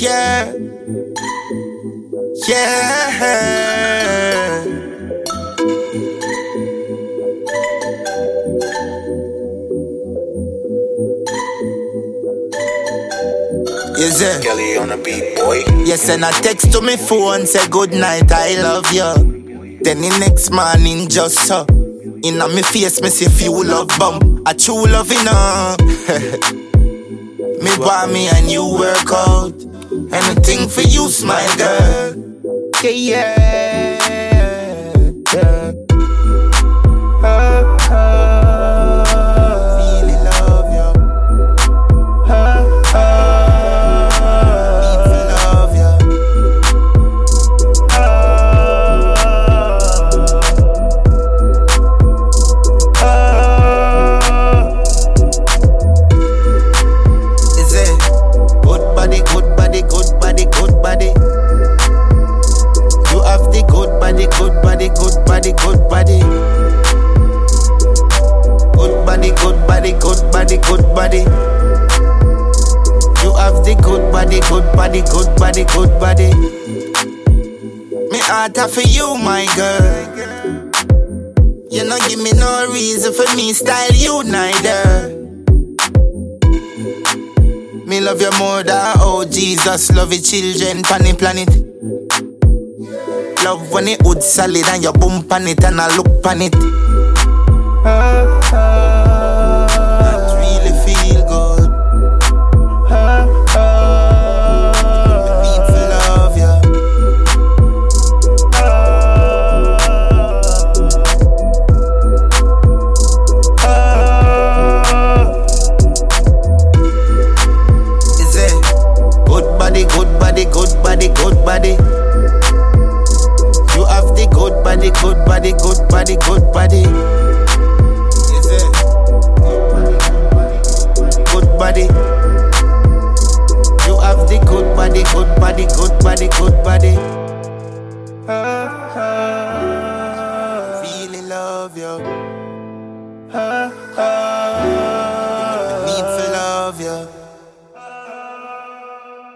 Yeah, yeah. Is it? Kelly on the beat, boy. You send a text to me phone, say good night, I love you. Then the next morning just so inna me face, me say feel love bump. A true love, you know. Me want me and you work out. Anything for you, smile girl. Yeah, yeah. Really love you. Love you. Is it good body, good body, good body, good body? You have the good body, good body, good body, good body. Good body, good body, good body, good body. You have the good body, good body, good body, good body. Me heart for you, my girl. You know give me no reason for me style you neither. Me love you more than oh Jesus love your children pan the planet. Love when it wood solid and you bump on it and I look on it. That really feel good. Need to love you. Is it good body, good body, good body, good body? You have the good body, good body, good body, good body. Is it? Good body. You have the good body, good body, good body, good body. Really love you.